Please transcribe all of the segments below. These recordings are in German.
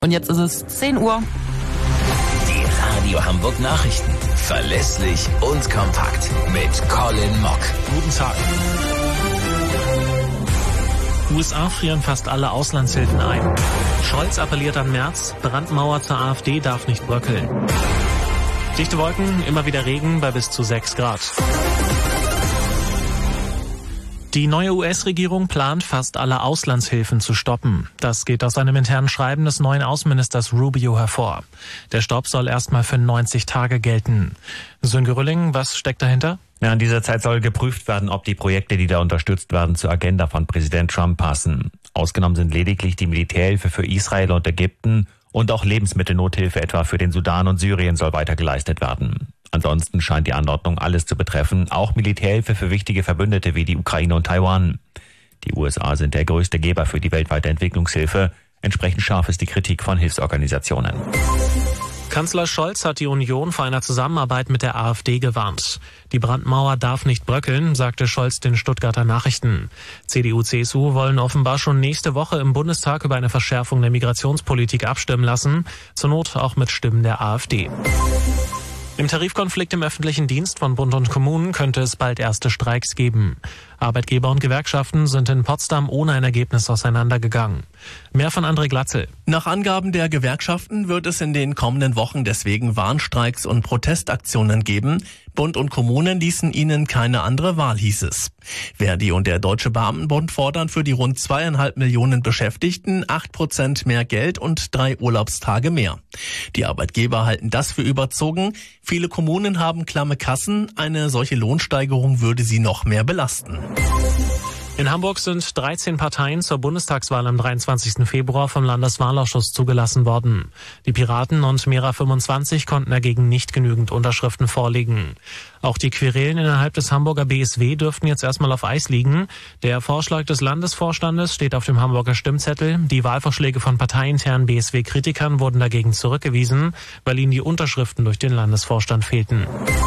Und jetzt ist es 10 Uhr. Die Radio Hamburg Nachrichten. Verlässlich und kompakt. Mit Colin Mock. Guten Tag. USA frieren fast alle Auslandshilfen ein. Scholz appelliert an Merz, Brandmauer zur AfD darf nicht bröckeln. Dichte Wolken, immer wieder Regen bei bis zu 6 Grad. Die neue US-Regierung plant, fast alle Auslandshilfen zu stoppen. Das geht aus einem internen Schreiben des neuen Außenministers Rubio hervor. Der Stopp soll erstmal für 90 Tage gelten. Sönke Rülling, was steckt dahinter? Ja, in dieser Zeit soll geprüft werden, ob die Projekte, die da unterstützt werden, zur Agenda von Präsident Trump passen. Ausgenommen sind lediglich die Militärhilfe für Israel und Ägypten und auch Lebensmittelnothilfe etwa für den Sudan und Syrien soll weiter geleistet werden. Ansonsten scheint die Anordnung alles zu betreffen, auch Militärhilfe für wichtige Verbündete wie die Ukraine und Taiwan. Die USA sind der größte Geber für die weltweite Entwicklungshilfe. Entsprechend scharf ist die Kritik von Hilfsorganisationen. Kanzler Scholz hat die Union vor einer Zusammenarbeit mit der AfD gewarnt. Die Brandmauer darf nicht bröckeln, sagte Scholz den Stuttgarter Nachrichten. CDU, CSU wollen offenbar schon nächste Woche im Bundestag über eine Verschärfung der Migrationspolitik abstimmen lassen, zur Not auch mit Stimmen der AfD. Im Tarifkonflikt im öffentlichen Dienst von Bund und Kommunen könnte es bald erste Streiks geben. Arbeitgeber und Gewerkschaften sind in Potsdam ohne ein Ergebnis auseinandergegangen. Mehr von André Glatzel. Nach Angaben der Gewerkschaften wird es in den kommenden Wochen deswegen Warnstreiks und Protestaktionen geben. Bund und Kommunen ließen ihnen keine andere Wahl, hieß es. Verdi und der Deutsche Beamtenbund fordern für die rund 2,5 Millionen Beschäftigten 8% mehr Geld und 3 Urlaubstage mehr. Die Arbeitgeber halten das für überzogen. Viele Kommunen haben klamme Kassen. Eine solche Lohnsteigerung würde sie noch mehr belasten. In Hamburg sind 13 Parteien zur Bundestagswahl am 23. Februar vom Landeswahlausschuss zugelassen worden. Die Piraten und Mera25 konnten dagegen nicht genügend Unterschriften vorlegen. Auch die Querelen innerhalb des Hamburger BSW dürften jetzt erstmal auf Eis liegen. Der Vorschlag des Landesvorstandes steht auf dem Hamburger Stimmzettel. Die Wahlvorschläge von parteiinternen BSW-Kritikern wurden dagegen zurückgewiesen, weil ihnen die Unterschriften durch den Landesvorstand fehlten.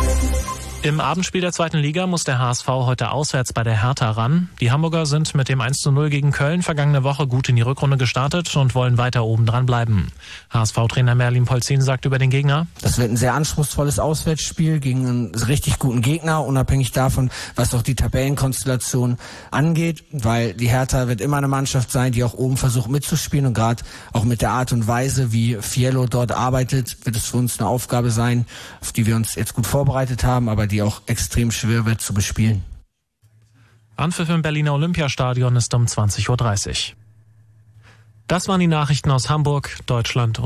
Im Abendspiel der 2. Liga muss der HSV heute auswärts bei der Hertha ran. Die Hamburger sind mit dem 1:0 gegen Köln vergangene Woche gut in die Rückrunde gestartet und wollen weiter oben dran bleiben. HSV-Trainer Merlin Polzin sagt über den Gegner: Das wird ein sehr anspruchsvolles Auswärtsspiel gegen einen richtig guten Gegner, unabhängig davon, was auch die Tabellenkonstellation angeht, weil die Hertha wird immer eine Mannschaft sein, die auch oben versucht mitzuspielen, und gerade auch mit der Art und Weise, wie Fiello dort arbeitet, wird es für uns eine Aufgabe sein, auf die wir uns jetzt gut vorbereitet haben, aber die auch extrem schwer wird zu bespielen. Anpfiff im Berliner Olympiastadion ist um 20:30 Uhr. Das waren die Nachrichten aus Hamburg, Deutschland und